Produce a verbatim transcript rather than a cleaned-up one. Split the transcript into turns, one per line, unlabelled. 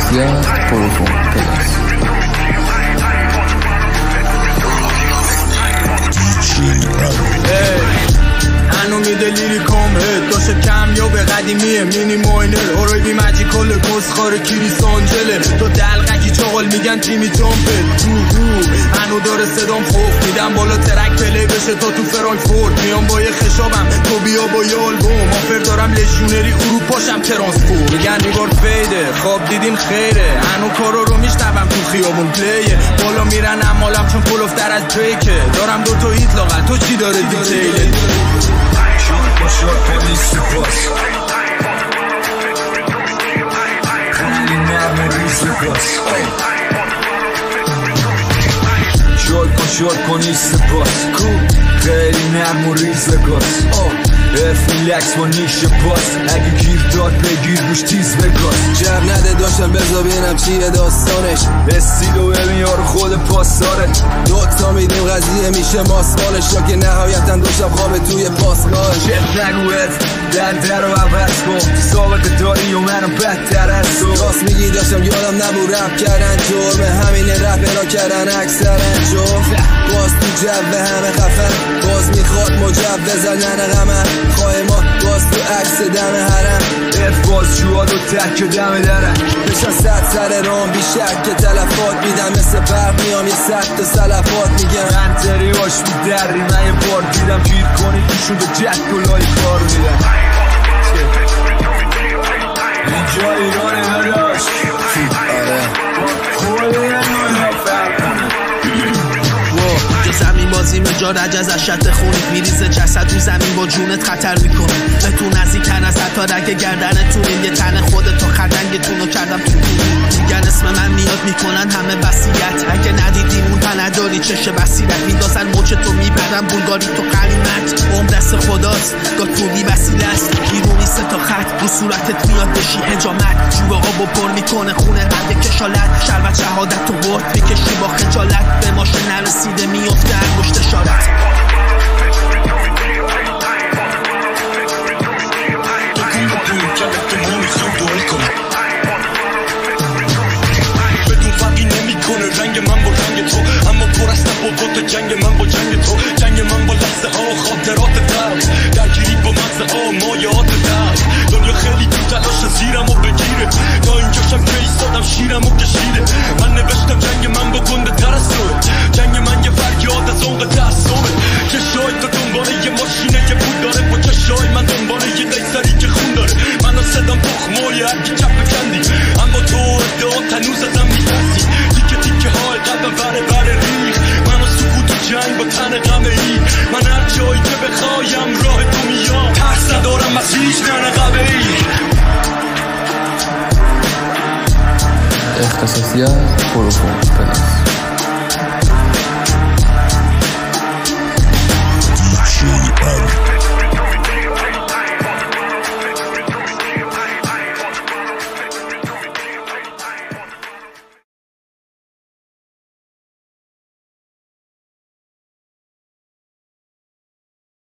اختصاصیت پروفون پلاس.
هنو میده لیریکام هد داشته کم یا به قدیمیه مینی ماینر هروی بی مجیکال گسخاره کریس آنجله تو دلقکی چاقال میگن تیمی تامپت هنو داره صدام خوف میدم بالا ترک پلی بشه تا تو فرانکفورت میام با یه خشابم تو بیا با یه آلبوم آفر دارم لژیونری اروپاشم ترانسپورت میگن ریگار فیده خواب دیدیم خیره هنو کارا رو میشنوم تو خیابون پلیه بالا میرن امالم چون پلوفتر از بریکه دارم دو تا هیت لاغل تو چی داره دیتیله
شاد پلیس سپاس خیلی نرم و ریز لباس شاد کن شاد کنی سپاس خیلی نرم و ریز لباس افیلکس و نیشه باس اگه گیر داد بگیر روش تیز بگاس
جب نده داشتم بذار بینم چیه داستانش
استیلو ببین یارو خود پاسدارت
دوتا میدیم قضیه میشه ماسمالش را که نهایتا دوشم خوابه توی پاسگاهش
چه نگوید در در رو عوض کن سابقه داری و منم بدتر از تو
راست میگی داشتم یادم نبود رپ کردن جرمه همینه رپ را کردن اکثرا جرم باز تو جو همه خفن باز میخواد مجوزن ننه غمن خواه ما باز تو عکس دم حرم
اف باز جواد و تک دم درم
بشن صد سر رام بیشک که تلفات میدم مثل برق میام یه صد تا سلفات میگم
من تری هاش میدری من یه بار دیدم گیر کنی توشون به جد گلای کار میدم اینجا ایرانه نداشت خود یه نوینا فرق کنه
زمین بازی مجا رجز از شط خونید میریزه جسد رو زمین با جونت خطر میکنه به تو نزدیکتر از حتی رگ گردنتون یه تن خودتو خدنگتونو کردم تو کنید میگن اسم من میاد میکنن همه وصیت اگه ندیدیم اون پا نداری چشه بصیرت میدازن موچه تو میبرن بولگاری تو قلیمت عمر دست خداست گاه تولی وسیله است بیرونی سه تا خط رو صورتت میاد بشی حجامت جوه آب و پر میکنه خونه قند کشالت شربت شهادت تو برد بکشی با خجالت به ماشه نرسیده میفته انگشت اشارت
بدون فرقی نمی کنه رنگ من با رنگ تو اما پر است با جنگ من با جنگ تو جنگ من با لحظه ها و خاطرات درد درگیری با مغزه ها و مایات درد دنیا خیلی تو تلاش زیرم و بگیره تا اینجاشم که ایستادم شیرم و کشیده من نوشتم جنگ من با گنده تر از تو جنگ من یه فریاد از عمق تعصبه چشای تو دنباله یه ماشینه که پول داره با چشای من دنباله یه دیسری که خون داره من و صدام تخمای هرکی چپ بکندی اما تو ادعا تنوز ازم میترسی تیکه تیکه های قلبم بره بره ریخ من و سکوت و جنگ با تن غمه ای من هر جایی که بخوایم راه تو میام ترس ندارم از هیچ ننقبه ای
اختصاصیت پروفون پلاس.
دی جی ام